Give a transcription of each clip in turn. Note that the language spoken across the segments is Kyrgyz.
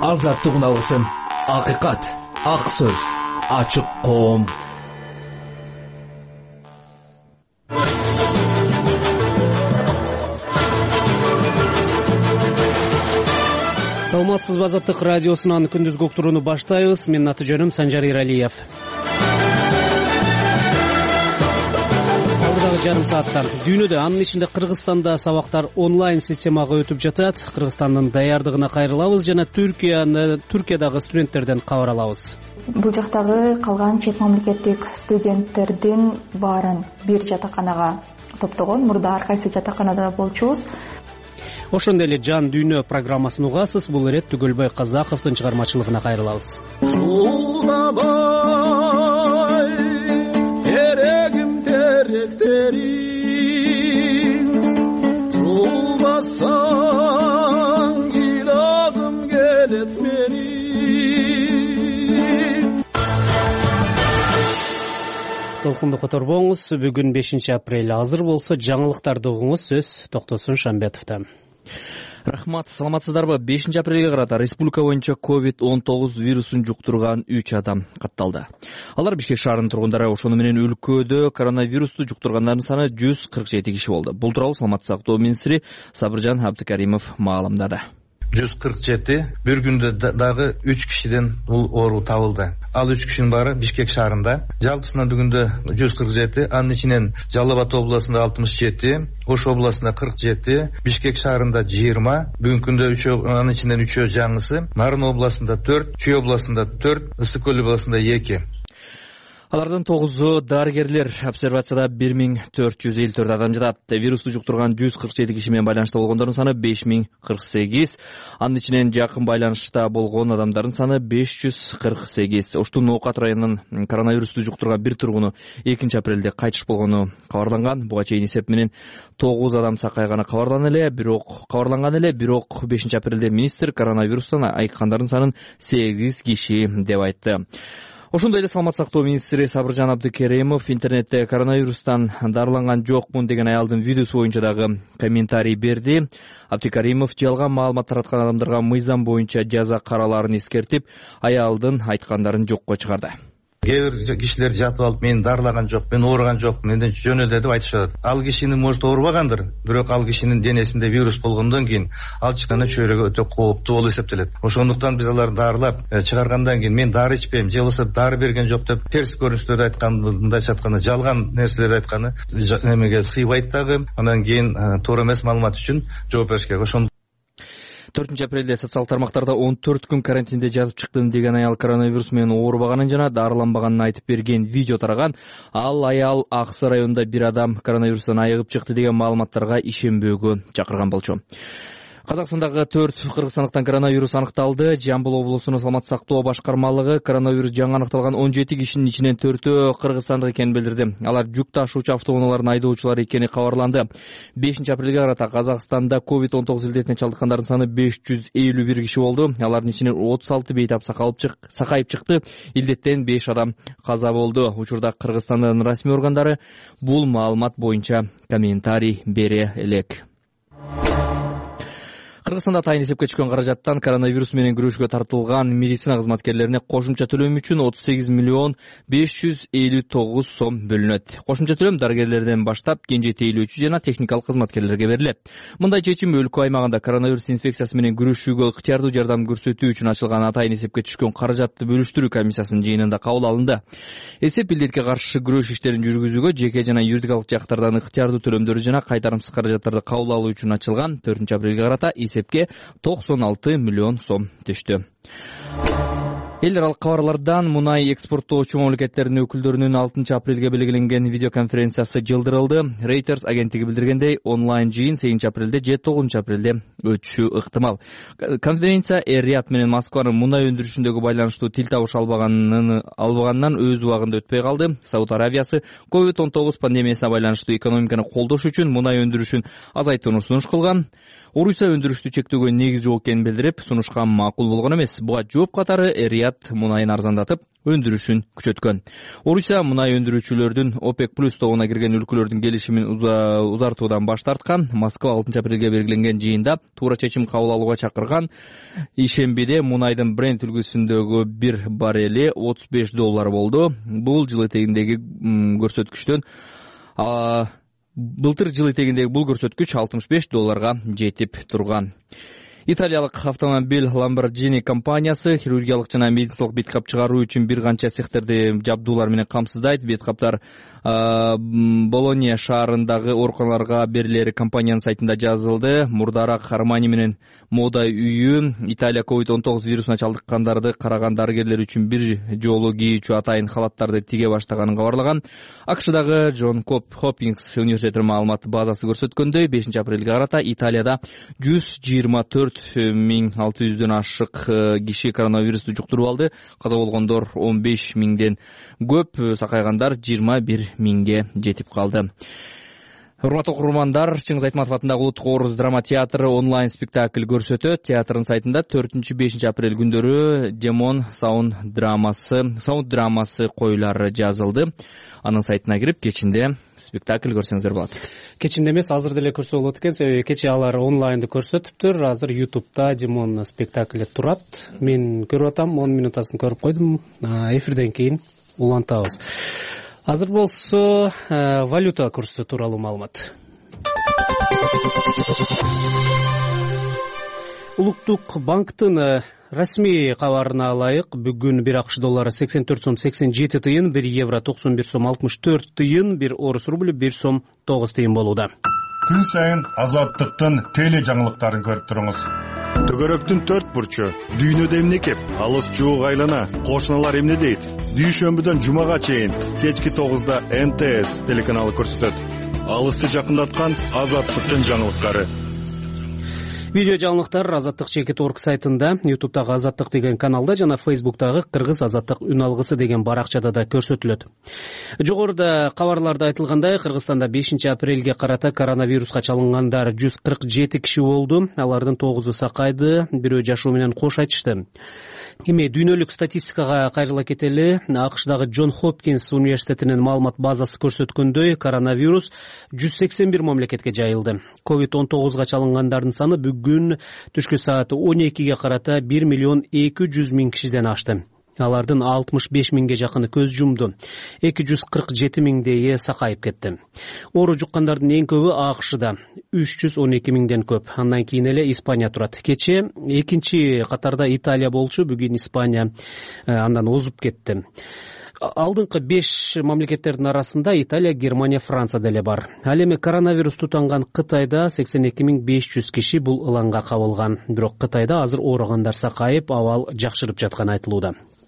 азаттыгын алсын. Акыйкат, ак сөз, ачык коом. Саламатсызбы, Азаттык радиосунан күндүзгү уктурууну баштайбыз. Менин аты жөнүм Санжар Иралиев. Алдыдагы жарым саатта дүйнөдө, анын ичинде Кыргызстанда сабактар онлайн системага өтүп жатат. Кыргызстандын даярдыгына кайрылабыз жана Түркиядагы студенттерден кабар алабыз. Бул жактагы калган чет мамлекеттик студенттердин баарын бир жатаканага топтогон. Мурда ар кайсы жатаканада болчубуз. Ошондой эле жан дүйнө программасын угасыз. Бул ирет Түгөлбай Казаковдун чыгармачылыгына кайрылабыз. Шулабай терегим теректерим, шулбасаң жыйлагым келет менин. Толкунду которбоңуз. Бүгүн 5 апрель. Азыр болсо жаңылыктарды угуңуз. Сөз Токтосун Шамбетовдон. Рахмат, саламатсыздарбы? 5 апрелге карата республика боюнча COVID-19 вирусун жуктурган 3 адам катталды. Алар Бишкек шаарынын тургундары. Ошону менен өлкөдө коронавирусту жуктургандардын саны 147 киши болду. Бул тууралуу Саламаттык сактоо министри Сабыржан Абдыкаримов маалымдады. 147, бир күндө дагы 3 кишиден бул оору табылды. Ал 3 кишинин баары Бишкек шаарында. Жалпысынан бүгүндө 147, анын ичинен Жалал Абад областында 67, Ош областында 47, Бишкек шаарында 20, бүгүнкү күндө анын ичинен 3 жаңысы, Нарын областында 4, Чүй областында 4, Ысык Көл областында 2. Алардын 9-у дарыгерлер. Обсервацияда 1454 адам жатат. Вирусту жуктурган 147 киши менен байланышта болгондордун саны 5048. Анын ичинен жакын байланышта болгон адамдардын саны 548. Оштун Ноокат районунун коронавирусту жуктурган бир тургуну 2 апрелде кайтыш болгону кабарланган. Буга чейин эсеп менен 9 адам сакайганы кабарланган эле, бирок 5 апрелде министр коронавирустан айыккандардын санын 8 киши деп айтты. Ошондой эле Саламаттык сактоо министри Сабыржан Абдыкеримов интернетте коронавирустан дарыланган жокмун деген аялдын видеосу боюнча дагы комментарий берди. Абдыкеримов жалган маалымат тараткан адамдарга мыйзам боюнча жаза каралаарын эскертип, аялдын айткандарын жокко чыгарды. Кээ бир кишилер жатып алып, мен дарылаган жок, мен ооруган жокмун, энден жөн эле деп айтышат. Ал кишинин может оорубагандыр, бирок ал кишинин денесинде вирус болгондон кийин ал чыкканда чөйрөгө өтө кооптуу болуп эсептелет. Ошондуктан биз аларды дарылап чыгаргандан кийин мен дары ичпейм, же болбосо дары берген жок деп терс көрүнүштөрдү айткан, мындайча айтканда жалган нерселерди айтканы эмеге сыйбайт дагы. Андан кийин туура эмес маалымат үчүн жооп бериш керек. 4 апрелде социалдык тармактарда 14 күн карантинде жатып чыктым деген аял коронавирус менен оорубаганын жана дарыланбаганын айтып берген видео тараган. Ал аял Аксы районунда бир адам коронавирустан айыгып чыкты деген маалыматтарга ишенбөөгө чакырган болчу. Казакстандагы 4 кыргызстандыктан коронавирус аныкталды. Жамбыл облусунун саламаттык сактоо башкармалыгы коронавирус жаңы аныкталган 17 кишинин ичинен 4-өө кыргызстандык экенин билдирди. Алар жүк ташуучу автоунаалардын айдоочулары экени кабарланды. 5 апрелге карата Казакстанда COVID-19 илдетине чалдыккандардын саны 551 киши болду. Алардын ичинен 36 бейтап сакайып чыкты. Илдеттен 5 адам каза болду. Учурда Кыргызстандын расмий органдары бул маалымат боюнча комментарий бере элек. Кыргызстанда тайын эсепке түшкөн каражаттан коронавирус менен күрөшүүгө тартылган медицина кызматкерлерине кошумча төлөм үчүн 38 миллион 559 сом бөлүнөт. Кошумча төлөм дарыгерлерден баштап кенже тейлөөчү жана техникалык кызматкерлерге берилет. Мындай чечим өлкө аймагында коронавирус инфекциясы менен күрөшүүгө ыктыярдуу жардам көрсөтүү үчүн ачылган атайын эсепке түшкөн каражатты бөлүштүрүү комиссиясынын жыйынында кабыл алынды. Эсеп илдетке каршы күрөш иштерин жүргүзүүгө жеке жана юридикалык жактардан ыктыярдуу төлөмдөрү жана кайтарымсыз каражаттарды кабыл алуу үчүн ачылган. 4 апрелге карата эсепке 96 миллион сом түштү. Эл аралык кабарлардан мунай экспорттоочу мамлекеттердин өкүлдөрүнүн 6 апрелге белгиленген видеоконференциясы жылдырылды. Reuters агенттиги билдиргендей, онлайн жыйын 8 апрелде же 9 апрелде өтүшү ыктымал. Конференция Эр-Рияд менен Москванын мунай өндүрүшүндөгү байланыштуу тил табыш албаганынан өз убагында өтпөй калды. Сауд Арабиясы COVID-19 пандемиясына байланыштуу экономиканы колдош үчүн мунай өндүрүшүн азайтууну сунуш кылган. Орусия өндүрүштү чектөөгө негиз жок экенин билдирип, сунушка макул болгон эмес. Буга жооп катары Эр-Рияд Аят мунайын арзандатып, өндүрүшүн күчөткөн. Орусия мунай өндүрүүчүлөрдүн ОПЕК+ тобуна кирген өлкөлөрдүн келишимин узартуудан баш тарткан. Москва 6 апрелге белгиленген жыйында туура чечим кабыл алууга чакырган. Ишембиде мунайдын Brent үлгүсүндөгү бир баррели $35 болду. Бул жыл этегиндеги көрсөткүчтөн былтыр жыл этегиндеги бул көрсөткүч $65 жетип турган. Италиялык автомобиль Lamborghini компаниясы хирургиялык жана медициналык бет кап чыгаруу үчүн бир канча цехтерди жабдуулар менен камсыздайт. Бет каптар Болония шаарындагы ооруканаларга берилери компаниянын сайтында жазылды. Мурдараак Армани менен мода үйү Италия COVID-19 вирусуна чалдыккандарды караган дарыгерлер үчүн бир жолу кийүүчү атайын халаттарды тиге баштаганын кабарлаган. АКШдагы Джон Хопкинс университетинин маалымат базасы көрсөткөндөй 5 апрелге карата Италияда 124.600дөн ашык киши коронавирусту жуктуруп алды. Каза болгондор 15.000ден көп, сакайгандар 21.000ге жетип калды. Урматтуу окурмандар, Чыңгыз Айтматов атындагы Улуттук Орус драма театры онлайн спектакль көрсөтөт. Театрдын сайтында 4-5 апрель күндөрү Демон саунд драмасы коюлары жазылды. Анын сайтына кирип, кечинде спектакль көрсөңүздөр болот. Кечинде эмес, азыр деле көрсө болот экен, себеби кечээ алар онлайнды көрсөтүптүр. Азыр YouTube'да Демон спектакли турат. Мен көрүп атам, 10 минутасын көрүп койдум. Эфирден кийин улантабыз. Азыр болсо валюта курсу тууралуу маалымат. Улуттук банктын расмий кабарына ылайык, бүгүн бир АКШ доллары 84 сом 87 тыйын, 1 евро 91 сом 64 тыйын, 1 орус рубль 1 сом 9 тыйын болууда. Күн сайын Азаттыктын теле жаңылыктарын көрүп туруңуз. Төгөрөктүн 4 бурчу, дүйнөдө эмне кеп, алыс жуук айлана, кошуналар эмне дейт? Дүйшөмбүдөн жумага чейин кечки 9да НТС телеканалы көрсөтөт. Алысты жакындаткан Азаттыктын жаңылыктары. Видео жаңылыктар Азаттык.org сайтында, YouTube'дагы Азаттык деген каналда жана Facebook'тагы Кыргыз Азаттык үн алгысы деген баракчада да көрсөтүлөт. Жогоруда кабарларда айтылгандай, Кыргызстанда 5 апрелге карата коронавируска чалынгандар 147 киши болду. Алардын 9-у сакайды, бирөө жашоо менен кош айтышты. Эми дүйнөлүк статистикага кайрыла кетели. АКШдагы Джон Хопкинс университетинин маалымат базасы көрсөткөндөй, коронавирус 181 мамлекетке жайылды. COVID-19 чалынгандардын саны бүгүн түшкү саат 12ге карата 1 миллион 200 миң кишиден ашты. Алардын 65 миңге жакыны көз жумду. 247 миңдейи сакайып кетти. Оору жуккандардын эң көбү АКШда 312 миңден көп. Андан кийин эле Испания турат. Кече экинчи катарда Италия болчу, бүгүн Испания андан озуп кетти. Алдыңкы 5 мамлекеттердин арасында Италия, Германия, Франция деле бар. Ал эми коронавирус тутанган Кытайда 82.500 киши бул ыланга кабылган. Бирок Кытайда азыр ооругандар сакайып, абал жакшырып жатканы айтылууда.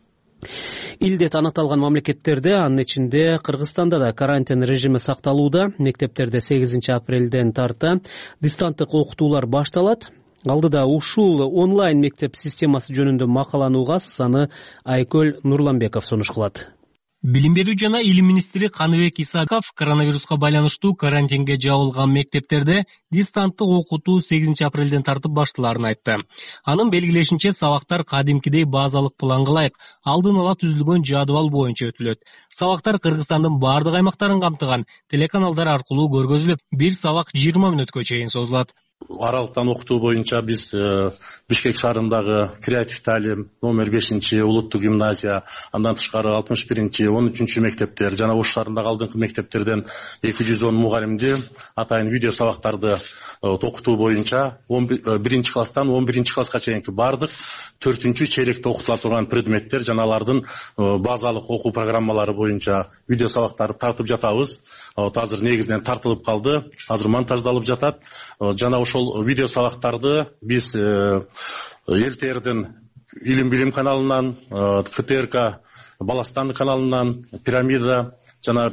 Илдет аныкталган мамлекеттерде, анын ичинде Кыргызстанда да карантин режими сакталууда. Мектептерде 8 апрелден тарта дистанттык окутуулар башталат. Алдыда ушул онлайн мектеп системасы жөнүндө макаланууга саны Айкөл Нурламбеков сунуш кылат. Билим берүү жана илим министри Каныбек Исаков коронавируска байланыштуу карантинге жабылган мектептерде дистанттык окутуу 8 апрелден тартып башталарын айтты. Анын белгилешинче, сабактар кадимкидей базалык планга ылайык алдын ала түзүлгөн жадыбал боюнча өтүлөт. Сабактар Кыргызстандын бардык аймактарын камтыган телеканалдар аркылуу көргөзүлүп, бир сабак 20 мүнөткө чейин созулат. Аралыктан окутуу боюнча биз Бишкек шаарындагы Креатив Талим номер 5 улуттук гимназия, андан тышкары 61 13 мектептер жана Ош шаарындагы алдыңкы мектептерден 210 мугалимди атайын видео сабактарды окутуу боюнча 1 класстан 11 класска чейинки бардык 4 чейлекте окутула турган предметтер жана алардын базалык окуу программалары боюнча видео сабактарды тартып жатабыз. Азыр негизинен тартылып калды, азыр монтаждалып жатат. Жана ошол видео сабактарды биз ЛТРдин Илим билим каналынан, КТРК Баластан каналынан, Пирамида жана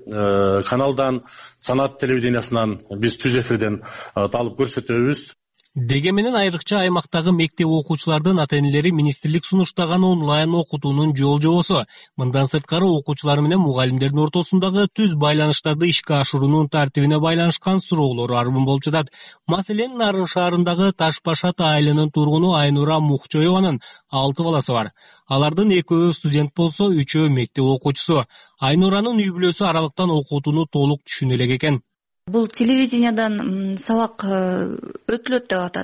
5 каналдан, Санат телевидениясынан биз түз эфирден талып көрсөтөбүз. Деге менен айрыкча аймактагы мектеп окуучулардын ата-энелери министрлик сунуштаган онлайн окутуунун жол жобосу, мындан сырткары окуучулар менен мугалимдердин ортосундагы түз байланыштарды ишке ашыруунун тартибине байланышкан суроолор арбын болуп жатат. Маселен, Нарын шаарындагы Таш Башат айылынын тургуну Айнура Мукчоеванын 6 баласы бар. Алардын 2 студент болсо, 3 мектеп окуучусу. Айнуранын үй бүлөсү аралыктан окутууну толук түшүнө элек экен. Бул телевидениядан сабак өтүлөт деп атат.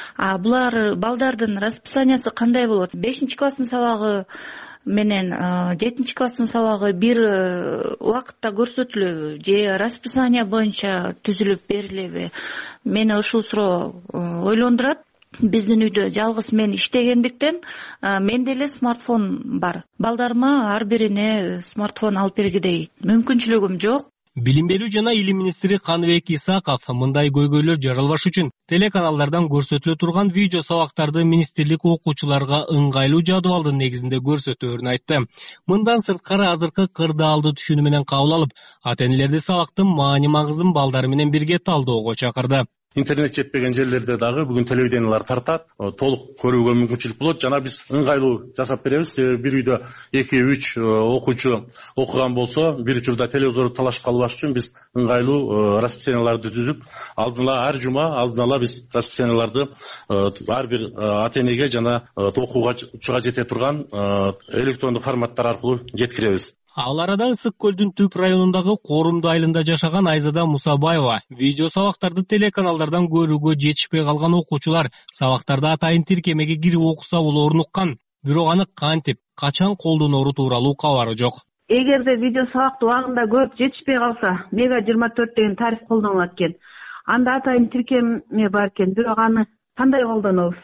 Булар балдардын расписаниясы кандай болот? 5-класстын сабагы менен 7-класстын сабагы бир убакытта көрсөтүлөбү же расписания боюнча түзүлүп берилеби? Мени ушул суроо ойлондурат. Биздин үйдө жалгыз мен иштегендиктен менде эле смартфон бар. Балдарыма ар бирине смартфон алып бергидей мүмкүнчүлүгүм жок. Билим берүү жана илим министри Каныбек Исаков мындай көйгөйлөр жаралбаш үчүн телеканалдардан көрсөтүлө турган видео сабактарды министрлик окуучуларга ыңгайлуу жадыбалдын негизинде көрсөтөөрүн айтты. Мындан сырткары азыркы кырдаалды түшүнүү менен кабыл алып, ата-энелерди сабактын маани-магызын балдары менен бирге талдөөгө чакырды. Интернет жетпеген жерлерде дагы бүгүн телевидениялар тартат, толук көрүүгө мүмкүнчүлүк болот. Жана биз ыңгайлуу жасап беребиз. Бир үйдө 2-3 окуучу окуган болсо, бир учурда телевизорду талашып калбаш үчүн биз ыңгайлуу расписанияларды түзүп, ар жума биз расписанияларды ар бир ата-энеге жана окуучуга жете турган электрондук форматтар аркылуу жеткиребиз. Ал арада Ысык көлдүн түп районундагы Корумду айылында жашаган Айзада Мусабаева видео сабактарды телеканалдардан көрүүгө жетишпей калган окуучулар сабактарды атайын тиркемеге кирип окуса болоорун уккан. Бирок аны кантип, качан колдоноору тууралуу кабары жок. Эгерде видео сабакты убагында көрүп жетишпей калса, Мега 24 деген тариф колдонулат экен. Анда атайын тиркеме бар экен, бирок аны кандай колдонобуз?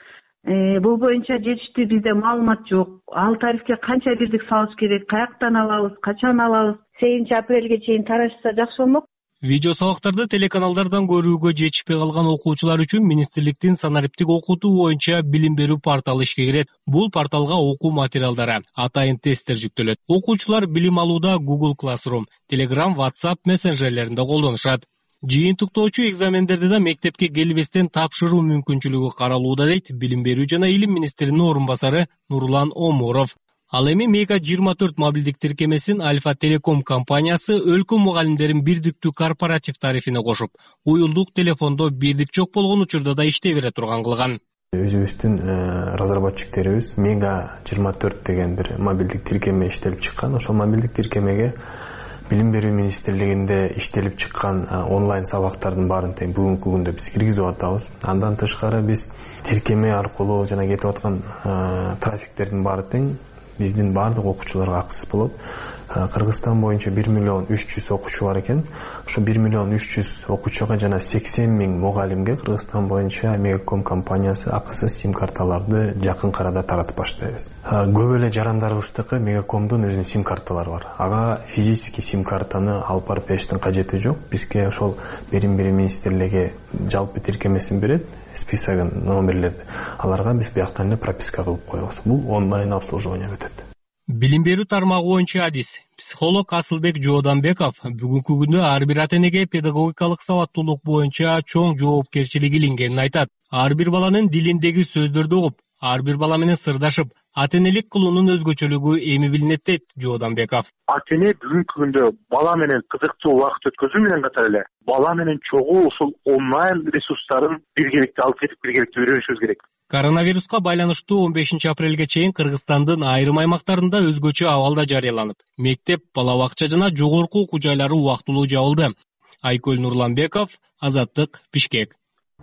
Бул боюнча жетиштүү бизде маалымат жок. Ал тарифке канча бирдик салыш керек, каяктан алабыз, качан алабыз? 8-апрелге чейин тарашса жакшы болмок. Видео сабактарды телеканалдардан көрүүгө жетишпей калган окуучулар үчүн министрликтин санариптик окутуу боюнча билим берүү порталы ишке кирет. Бул порталга окуу материалдары, атайын тесттер жүктөлөт. Окуучулар билим алууда Google Classroom, Telegram, WhatsApp мессенджерлеринде колдонушат. Жыйынтыктоочу экзамендерди да мектепке келбестен тапшыруу мүмкүнчүлүгү каралууда дейт билим берүү жана илим министринин орун басары Нурлан Омуров. Ал эми Мега 24 мобилдик тиркемесин Альфа Телеком компаниясы өлкө мугалимдерин бирдиктүү корпоратив тарифине кошуп, уюлдук телефондо бирдик жок болгон учурда да иштей бере турган кылган. Өзүбүздүн разработчиктерибиз Мега 24 деген бир мобилдик тиркеме иштелип чыккан. Ошол мобилдик тиркемеге Билим берүү министрлигинде иштелип чыккан онлайн сабактардын баарын тең бүгүнкү күндө биз киргизип атабыз. Андан тышкары биз тиркеме аркылуу жана кетип аткан трафиктердин баары тең биздин баардык окуучуларга акысыз болот. Кыргызстан боюнча 1.300.000 окуучу бар экен. Ошо 1.300.000 окуучуга жана 80.000 мугалимге Кыргызстан боюнча Мегаком компаниясы акысыз сим карталарды жакын арада таратып баштайбыз. Көп эле жарандарыбыздыкы Мегакомдун өзүнүн сим карталары бар. Ага физически сим картаны алып барып бериштин кажети жок. Бизге ошол билим берүү министрлиги жалпы тиркемесин берет, списогун, номерлерди. Аларга биз бияктан эле прописка кылып коебуз. Бул онлайн обслуживание өтөт. Билим берүү тармагы боюнча адис. Психолог Асылбек Жооданбеков бүгүнкү күндө ар бир ата-энеге педагогикалык сабаттуулук боюнча чоң жоопкерчилик илингенин айтат. Ар бир баланын дилиндеги сөздөрдү угуп, ар бир бала менен сырдашып, ата-энелик кылуунун өзгөчөлүгү эми билинет дейт Жооданбеков. Ата-эне бүгүнкү күндө бала менен кызыктуу убакыт өткөзүү менен катар эле бала менен чогуу ушул онлайн ресурстарын биргеликте алып кетип биргеликте үйрөнүшүбүз керек. Коронавируска байланыштуу 15-апрелге чейин Кыргызстандын айрым аймактарында өзгөчө абалда жарыяланып, мектеп, бала бакча жана жогорку окуу жайлары убактылуу жабылды. Айкөл Нурланбеков, Азаттык, Бишкек.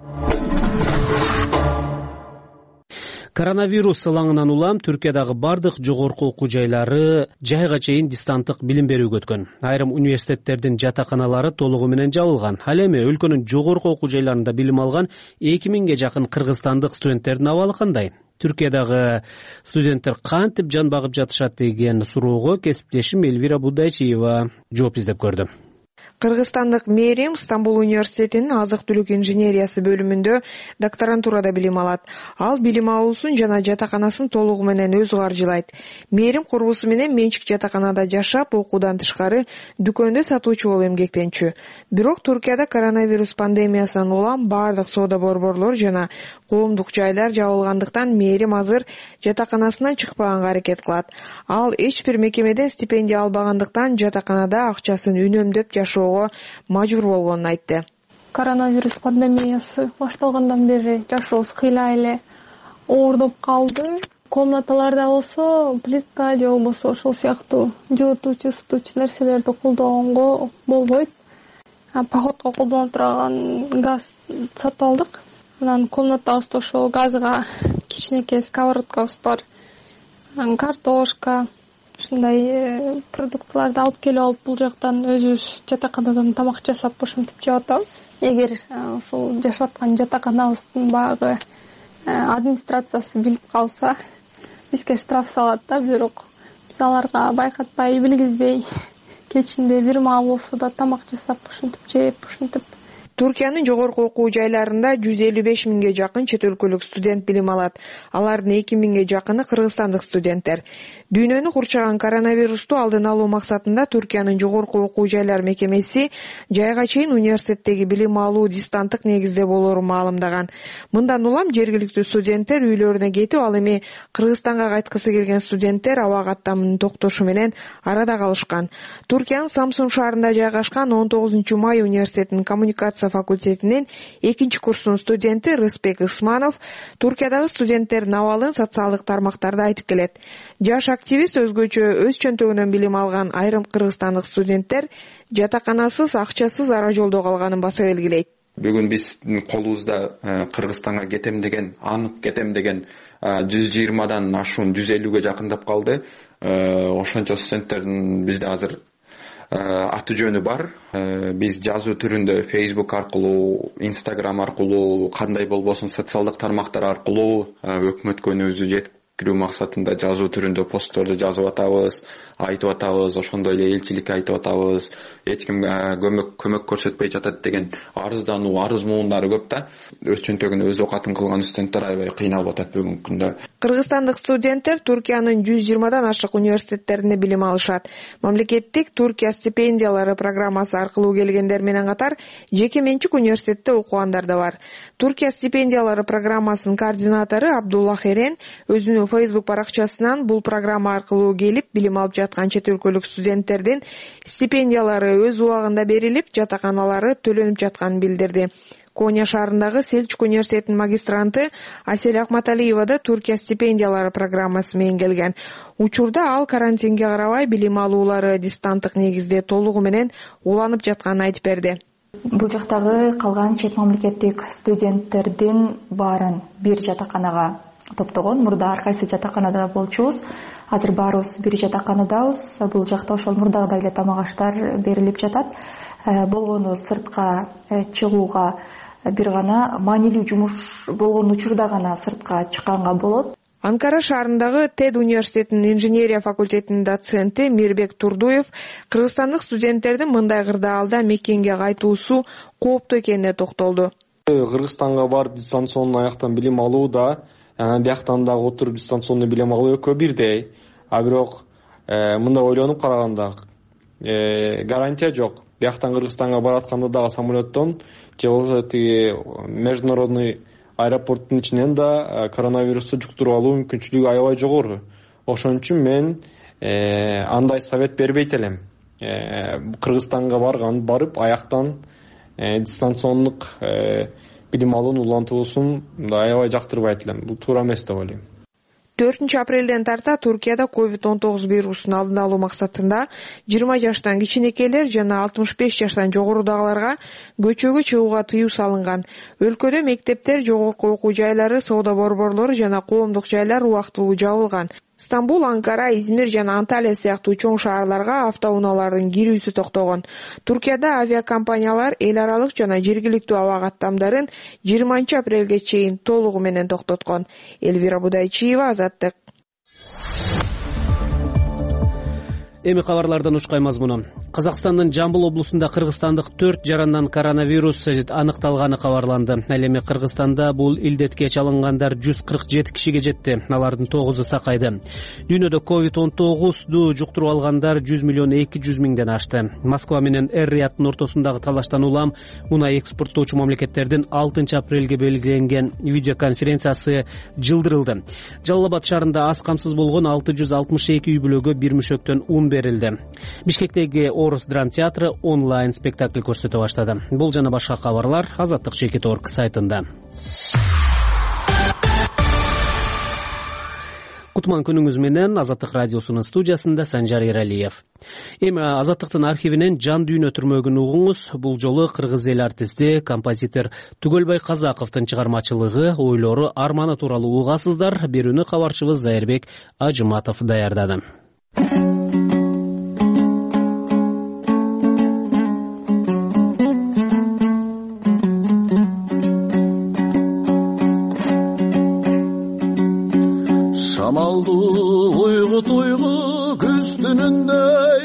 Коронавирус ылаңынан улам Түркиядагы бардык жогорку окуу жайлары жайга чейин дистанттык билим берүүгө өткөн. Айрым университеттердин жатаканалары толугу менен жабылган. Ал эми өлкөнүн жогорку окуу жайларында билим алган 2000ге жакын кыргызстандык студенттердин абалы кандай? Түркиядагы студенттер кантип жан багып жатышат деген суроого кесиптешим Элвира Будайчиева жооп издеп көрдү. Кыргызстандык Мээрим Стамбул университетинин азык-түлүк инженериясы бөлүмүндө докторантурада билим алат. Ал билим алуусун жана жатаканасын толугу менен өзү каржылайт. Мээрим курбусу менен менчик жатаканада жашап, окуудан тышкары дүкөндө сатуучу болуп эмгектенчү. Бирок Туркияда коронавирус пандемиясынан улам бардык соода борборлор жана коомдук жайлар жабылгандыктан Мээрим азыр жатаканасынан чыкпаганга аракет кылат. Ал эч бир мекемеден стипендия албагандыктан жатаканада акчасын үнөмдөп жашоо мажбур болгонун айтты. Коронавирус пандемиясы башталгандан бери жашообуз кыйла эле оордоп калды. Комнаталарда болсо плитка же болбосо ошол сыяктуу жылытуучу, ысытуучу нерселерди колдогонго болбойт. Походко колдоно турган газ сатып алдык. Анан комнатабызда ошол газга кичинекей сковородкабыз бар. Картошка, ушундай продуктыларды алып келип алып бул жактан өзүбүз жатаканадан тамак жасап ошентип жеп атабыз. Эгер ошол жашап аткан жатаканабыздын багы администрациясы билип калса, бизге штраф салат да, бирок биз аларга байкатпай, билгизбей, кечинде бир маал болсо да тамак жасап ошентип жеп, ошентип. Туркиянын жогорку окуу жайларында 155 миңге жакын чет өлкөлүк студент билим алат. Алардын 2 миңге жакыны кыргызстандык студенттер. Дүйнөнү курчаган коронавирусту алдын алуу максатында Туркиянын жогорку окуу жайлар мекемеси жайга чейин университеттеги билим алуу дистанттык негизде болоорун маалымдаган. Мындан улам жергиликтүү студенттер үйлөрүнө кетип, ал эми Кыргызстанга кайткысы келген студенттер аба каттамынын токтошу менен арада калышкан. Туркиянын Самсун шаарында жайгашкан 19 май университетинин коммуникация факультетинин 2-курсунун студенти Рыспек Ысманов Туркиядагы студенттердин абалын социалдык тармактарда айтып келет. Жаш активист өзгөчө өз чөнтөгүнөн билим алган айрым кыргызстандык студенттер жатаканасыз, акчасыз ара жолдо калганын баса белгилейт. Бүгүн биздин колубузда Кыргызстанга кетем деген, анык кетем деген 120дан ашуун 150ге жакындап калды. Ошончо студенттердин бизде азыр аты жөнү бар. Биз жазуу түрүндө Facebook аркылуу, Instagram аркылуу, кандай болбосун социалдык тармактар аркылуу өкмөткө өнүгүүбүздү жеткирүү максатында жазуу түрүндө постторду жазып атабыз, айтып атабыз, ошондой эле элчиликке айтып атабыз. Эч ким көмөк көрсөтпөй жатат деген арыздануу, арыз муундары көп да. Өз чөнтөгүнө өз окатын кылган студенттер аябай кыйналып атат бүгүнкү күндө. Кыргызстандык студенттер Туркиянын 120дан ашык университеттеринде билим алышат. Мамлекеттик Туркия стипендиялары программасы аркылуу келгендер менен катар жеке менчик университетте окугандар да бар. Туркия стипендиялары программасынын координатору Абдулла Херен өзүнүн Facebook баракчасынан бул программа аркылуу келип билим алып жаткан чет өлкөлүк студенттердин стипендиялары өз убагында берилип, жатаканалары төлөнүп жатканын билдирди. Коня шаарындагы Селчук университетинин магистранты Асель Акматалиева да Туркия стипендиялары программасы менен келген. Учурда ал карантинге карабай билим алуулары дистанттык негизде толугу менен уланып жатканын айтып берди. Бул жактагы калган чет мамлекеттик студенттердин баарын бир жатаканага топтогон. Мурда ар кайсы жатаканада болчубуз. Азыр баарыбыз бир жатаканадабыз. Бул жакта ошол мурдагыдай эле тамак аштар берилип жатат. Болгону сыртка чыгууга бир гана маанилүү жумуш болгон учурда гана сыртка чыкканга болот. Анкара шаарындагы ТЭД университетинин инженерия факультетинин доценти Мирбек Турдуев кыргызстандык студенттердин мындай кырдаалда мекенге кайтуусу кооптуу экенине токтолду. Кыргызстанга барып дистанционный аяктан билим алуу да, бияктан дагы отуруп дистанционный билим алуу экөө бирдей. Бирок мындай ойлонуп караганда гарантия жок. Бияктан Кыргызстанга баратканда дагы самолеттон же болбосо тиги международный аэропорттун ичинен да коронавирусту жуктуруп алуу мүмкүнчүлүгү аябай жогору. Ошон үчүн мен андай совет бербейт элем. Кыргызстанга барып аяктан дистанциондук билим алуунун улантуусун аябай жактырбайт элем. Бул туура эмес деп ойлойм. 4-апрелден тарта Туркияда COVID-19 вирусун алдын алуу максатында 20 жаштан кичинекейлер жана 65 жаштан жогорудагыларга көчөгө чыгууга тыюу салынган. Өлкөдө мектептер, жогорку окуу жайлары, соода борборлору жана коомдук жайлар убактылуу жабылган. Стамбул, Анкара, Измир жана Анталия сыяктуу чоң шаарларга автоунаалардын кирүүсү токтогон. Туркияда авиакомпаниялар эл аралык жана жергиликтүү аба каттамдарын 20 апрелге чейин толугу менен токтоткон. Элвира Будайчиева, Азаттык. Эми кабарлардан ушкай мазмуну. Казакстандын Жамбыл облусунда кыргызстандык 4 жарандан коронавирус аныкталганы кабарланды. Ал эми Кыргызстанда бул илдетке чалынгандар 147 кишиге жетти. Алардын 9-у сакайды. Дүйнөдө COVID-19 жуктуруп алгандар 100 миллион 200 миңден ашты. Москва менен Эр-Рияттын ортосундагы талаштан улам мунай экспорттоочу мамлекеттердин 6 апрелге белгиленген видеоконференциясы жылдырылды. Жалал Абад шаарында аз камсыз болгон 662 үй бүлөгө бир мүшөктөн ун берилди. Бишкектеги Орус драм театры онлайн спектакль көрсөтө баштады. Бул жана башка кабарлар Азаттык Чекит.орг сайтында. Кутман күнүңүз менен Азаттык радиосунун студиясында Санжар Эралиев. Эми Азаттыктын архивинен жан дүйнө түрмөгүн угуңуз. Бул жолу кыргыз эл артисти, композитор Түгөлбай Казаковдун чыгармачылыгы, ойлору, арманы тууралуу угасыздар. Берүүнү кабарчыбыз Зайырбек Ажыматов даярдады. Шамалды уйгу күз түнүндөй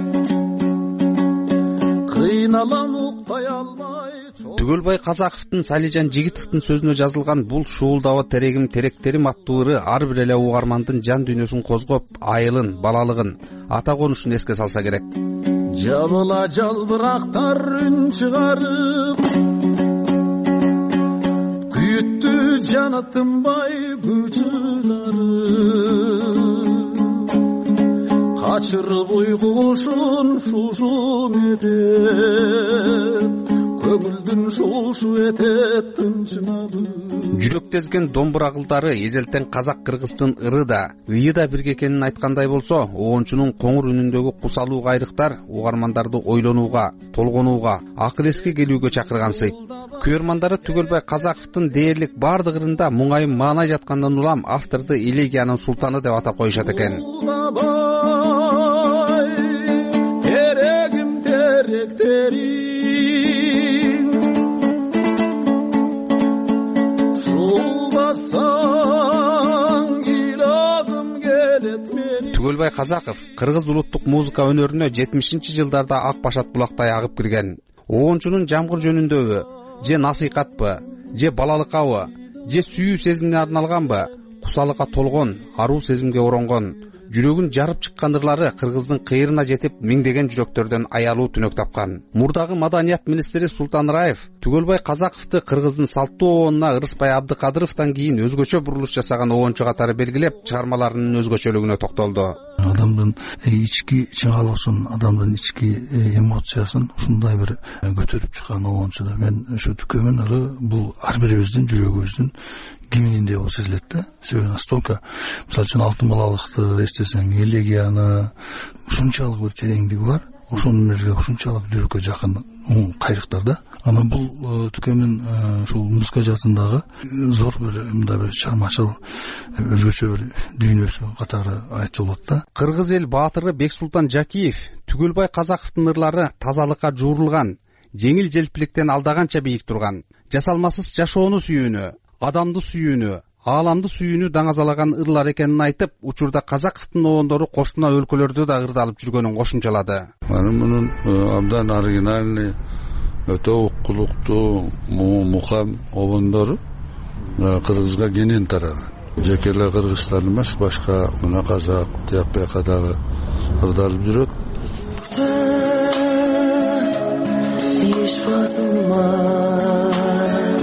кыйналам уктай албай. Түгөлбай Казаковдун Салижан Жигитовдун сөзүнө жазылган бул шуулдаба терегим теректерим аттуу ыры ар бир эле угармандын жан дүйнөсүн козгоп, айылын, балалыгын, ата конушун эске салса керек. Жабыла жалбырактар үн чыгарып, күйүттү жана тынбай күчүлары, качырып уйку кушун шушу этет, көңүлдүн шушу этет тынчымады. Жүрөктезген домбура кылдары эжелтен казак-кыргыздын ыры да, ыйы да бирге экенин айткандай болсо, оончунун коңур үнүндөгү кусалуу кайрыктар угармандарды ойлонууга, толгонууга, акыл эске келүүгө чакыргансый. Көрмандары Түгөлбай Казаковдун дээрлик бардык ырында муңайым маанай жаткандан улам авторду элегиянын султаны деп атап коюшат экен. Терегим теректерим шулбасаң ыйлагым келет менин. Түгөлбай Казаков кыргыз улуттук музыка өнөрүнө 70-жылдарда ак башат булактай агып кирген. Оончунун жамгыр жөнүндөбү, же насыйкатпы, же балалыкабы, же сүйүү сезимине арналганбы, кусалыкка толгон, аруу сезимге оронгон, жүрөгүн жарып чыккан ырлары кыргыздын кыйрына жетип, миңдеген жүрөктөрдөн аялуу түнөк тапкан. Мурдагы маданият министри Султан Раев Түгөлбай Казаковду кыргыздын салттуу оонуна Ырыспай Абдыкадыровдон кийин өзгөчө бурулуш жасаган оончу катары белгилеп, чыгармаларынын өзгөчөлүгүнө токтолду. Адамдын ички чыңалысын, адамдын ички эмоциясын ушундай бир көтөрүп чыккан оончу да. Мен ошо Түкөмүн ыры бул ар бирибиздин жүрөгүбүздүн кимининде болуп сезилет да. Себеби настолько, мисалы үчүн алтын балалыкты эстесең, элегияны ушунчалык бир тереңдиги бар. Ошонун өзү ушунчалык жүрөккө жакын кайрыктар да. Анан бул Түкөмүн ушул музыка жаатындагы зор бир мындай бир чыгармачыл өзгөчө бир дүйнөсү катары айтчу болот да. Кыргыз эл баатыры Бексултан Жакиев Түгөлбай Казаковдун ырлары тазалыкка жуурулган, жеңил желпиликтен алдаганча бийик турган, жасалмасыз жашоону сүйүүнү, адамды сүйүүнү, ааламды сүйүүнү даңазалаган ырлар экенин айтып, учурда Казаковдун оондору кошуна өлкөлөрдө да ырдалып жүргөнүн кошумчалады. Мунун абдан оригинальный, өтө укулуктуу мукам обондору кыргызга кенен тараган. Жеке эле кыргызстан эмес, башка мына казак, тияпбека дагы ырдалып жүрөт. Еш басылмай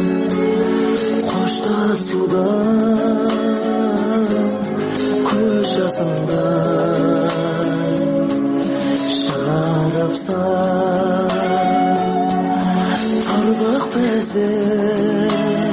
коштасуудан көз жасыңдан чыгарыпсан турдук безер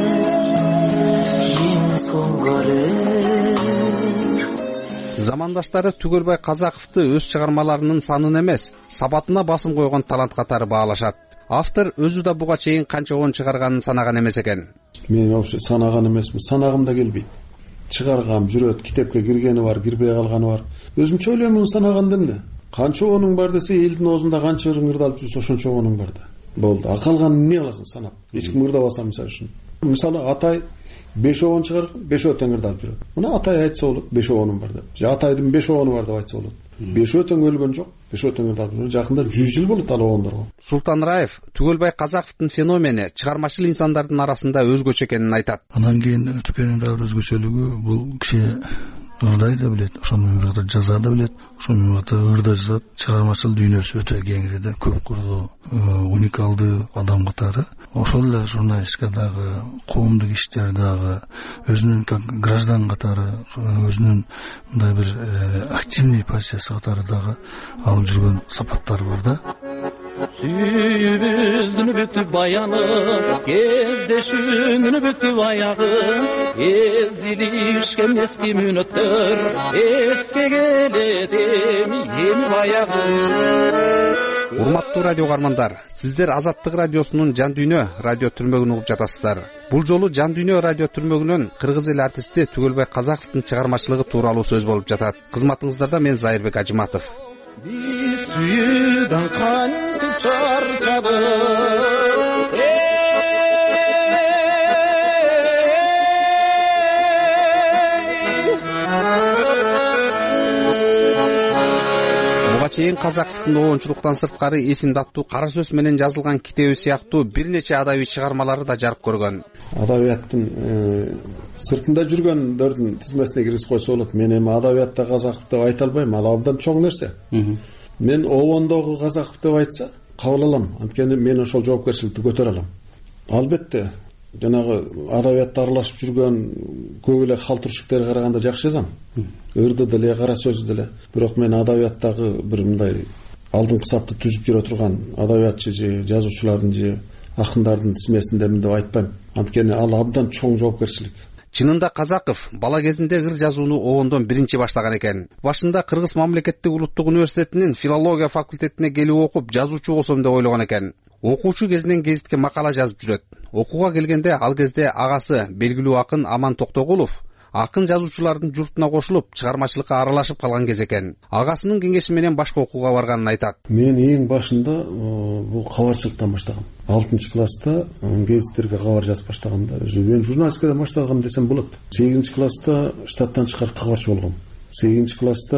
эң соңго элек. Замандаштары Түгөлбай Казаковду өз чыгармаларынын санын эмес, сапатына басым койгон талант катары баалашат. Автор өзү да буга чейин канча оон чыгарганын санаган эмес экен. Мен вообще санаган эмесмин, санагым да келбейт. Чыгаргам жүрөт, китепке киргени бар, кирбей калганы бар. Өзүмчө ойлойм, муну санаганда эмне? Канча оонуң бар десе, элдин оозунда канча ырың ырдалып жүрсө ошончо оонуң бар да. болду. А калганын эмне кыласың санап? Эч ким ырдабаса мисалы үчүн. Мисалы атай 5 обон чыгарган, 5 тең ырдап жүрөт. Мына атай айтса болот, 5 обоным бар деп. Же атайдын 5 обону бар деп айтса болот. 5 тең өлгөн жок. 5 тең ырдап жүрөт. Жакында 100 жыл болот ал обондорго. Султан Раев Түгөлбай Казаковдун феномени чыгармачыл инсандардын арасында өзгөчө экенин айтат. Анан кийин Түкөнүн дагы өзгөчөлүгү бул киши ырдай да билет, ошону менен катар жаза да билет, ошону менен катар ырда жазат. Чыгармачыл дүйнөсү өтө кеңири, көп курлуу, уникалдуу адам катары. Ошол эле журналистикадагы, коомдук иштердагы, өзүнүн граждан катары, өзүнүн мындай бир активный позициясы катары дагы алып жүргөн сапаттары бар да. Сүйүбүздүн бүтүп баяны, кездешүүнүн бүтүп аягы, эзилишкен эски мүнөттөр, эске келет эми баягы. Урматтуу радио каармандар, сиздер Азаттык радиосунун Жан дүйнө радио түрмөгүн угуп жатасыздар. Бул жолу Жан дүйнө радио түрмөгүнөн кыргыз эл артисти Түгөлбай Казаковдун чыгармачылыгы тууралуу сөз болуп жатат. Кызматыңыздарда мен Зайырбек Ажыматов. Биз сүйүүдөн кантип чарчадык. Буга чейин Казаковдун оончулуктан сырткары эсин даттуу кара сөз менен жазылган китеби сыяктуу бир нече адабий чыгармалары да жарык көргөн. Адабияттын сыртында жүргөндөрдүн тизмесине киргизип койсо болот. Мен эми адабиятта Казаков деп айта албайм, ал абдан чоң нерсе. Мен обондогу Казаков деп айтса кабыл алам, анткени мен ошол жоопкерчиликти көтөрө алам. Албетте, жанагы адабиятта аралашып жүргөн көп эле халтуршуктерге караганда жакшы жазам. Ырды деле, кара сөз деле. Бирок мен адабияттагы бир мындай алдыңкы сапты түзүп жүрө турган адабиятчы же жазуучулардын же акындардын тизмесиндемин деп айтпайм. Анткени ал абдан чоң жоопкерчилик. Чынында Казаков бала кезинде ыр жазууну обондон биринчи баштаган экен. Башында Кыргыз мамлекеттик улуттук университетинин филология факультетине келип окуп, жазуучу болсом деп ойлогон экен. Окуучу кезинен гезитке макала жазып жүрөт. Окууга келгенде ал кезде агасы белгилүү акын Аман Токтогулов акын жазуучулардын журтуна кошулуп, чыгармачылыкка аралашып калган кез экен. Агасынын кеңеши менен башка окууга барганын айтат. Мен эң башында бул кабарчылыктан баштагам. 6-класста гезиттерге кабар жазып баштагамда. Мен журналистикадан баштагам десем болот. 8-класста штаттан чыгарып кабарчы болгом. 8-класста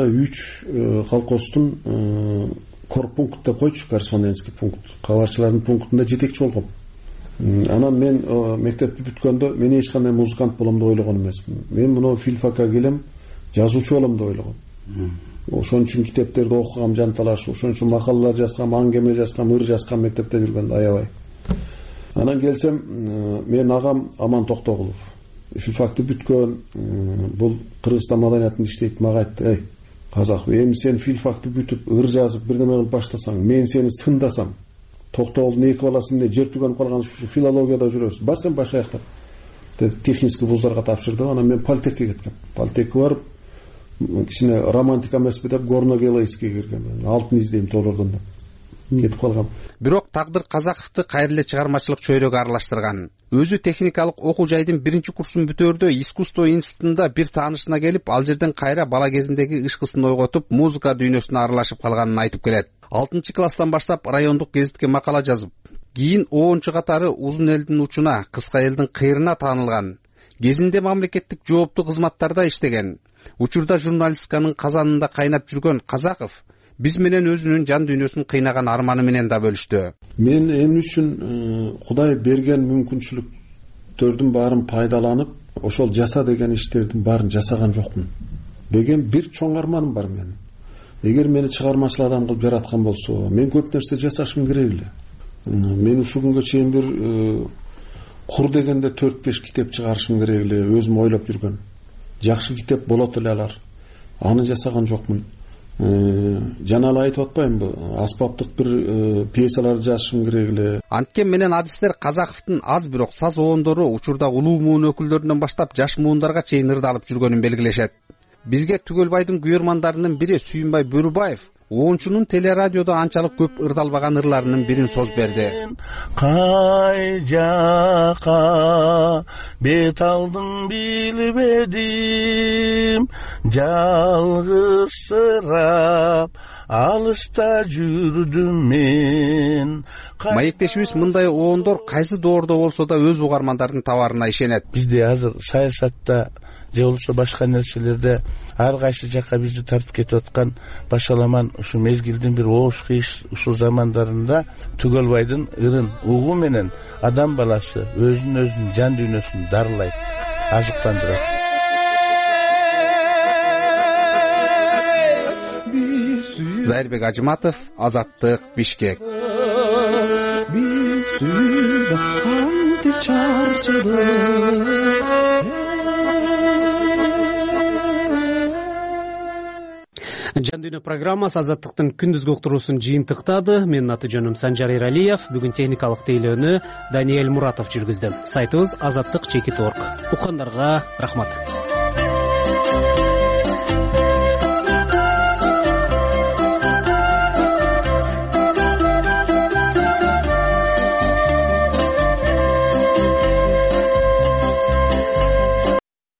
3 колхоздун корпункт деп койчу, корреспондентский пункт. Кабарчылардын пунктунда жетекчи болгом. Анан мен мектепти бүткөндө мен эч кандай музыкант болом деп ойлогон эмесмин. Мен муну филфакка келем, жазуучу болом деп ойлогом. Ошон үчүн китептерди окугам жанталаш, ошон үчүн макалалар жазгам, аңгеме жазгам, ыр жазгам мектепте жүргөндө аябай. Анан келсем, мен агам Аман Токтогулов. Филфакты бүткөн, бул Кыргызстан маданиятында иштейт, мага айтты: "Эй, Казаков, эми сен филфакты бүтүп, ыр жазып, бирдеме кылып баштасаң, мен сени сындасам, Токтогулдун 2 баласы эмне жер түгөнүп калган ушу филологияда жүрөбүз. Бар сен башка жакта." Технический вуздарга тапшырды. Анан мен политехке кеткем. Политехке барып, кичине романтика эмеспи деп Горно-Гелайскийге киргем. Алтын издейм толордон деп. Кетип калгам. Бирок тагдыр Казаковду кайра эле чыгармачылык чөйрөгө аралаштырган. Өзү техникалык окуу жайдын 1-курсун бүтөөрдө искусство институтунда бир таанышына келип, ал жерден кайра бала кезиндеги ышкысын ойготуп, музыка дүйнөсүнө аралашып калганын айтып келет. 6-класстан баштап райондук гезитке макала жазып, кийин оончу катары узун элдин учуна, кыска элдин кыйрына таанылган. Кезинде мамлекеттик жооптуу кызматтарда иштеген. Учурда журналистиканын казанында кайнап жүргөн Казаков биз менен өзүнүн жан дүйнөсүн кыйнаган арманы менен да бөлүштү. Мен эмне үчүн Кудай берген мүмкүнчүлүктөрдүн баарын пайдаланып, ошол жаса деген иштердин баарын жасаган жокмун деген бир чоң арманым бар менин. Эгер мени чыгармачыл адам кылып жараткан болсо, мен көп нерсе жасашым керек эле. Мен ушул күнгө чейин бир кур дегенде 4-5 китеп чыгарышым керек эле, өзүм ойлоп жүргөн. Жакшы китеп болот эле алар. Аны жасаган жокмун. Жана эле айтып атпаймынбы, аспаптык бир пьесаларды жазышым керек эле. Анткен менен адистер Казаковдун аз бирок саз обондору учурда улуу муун өкүлдөрүнөн баштап жаш муундарга чейин ырдалып жүргөнүн белгилешет. Бизге Түгөлбайдын күйөрмандарынын бири Сүйүнбай Бөрүбаев оончунун телерадиодо анчалык көп ырдалбаган ырларынын бирин соз берди. Кай жака бет алдың билбедим, жалгызсырап алыста жүрдүм мен. маектешибиз мындай оондор кайсы доордо болсо да өз угармандардын табаарына ишенет. Бизде азыр саясатта же болбосо башка нерселерде ар кайсы жакка бизди тартып кетип аткан башаламан ушу мезгилдин бир оош кыйш ушул замандарында Түгөлбайдын ырын угу менен адам баласы өзүнүн жан дүйнөсүн дарылайт, азыктандырат. Зайырбек Ажыматов, Азаттык, Бишкек. Жан дүйнө программасы Азаттыктын күндүзгү уктуруусун жыйынтыктады. Менин аты жөнүм Санжар Эралиев. Бүгүн техникалык тейлөөнү Даниэль Муратов жүргүздү. Сайтыбыз azаттык.org. Уккандарга рахмат.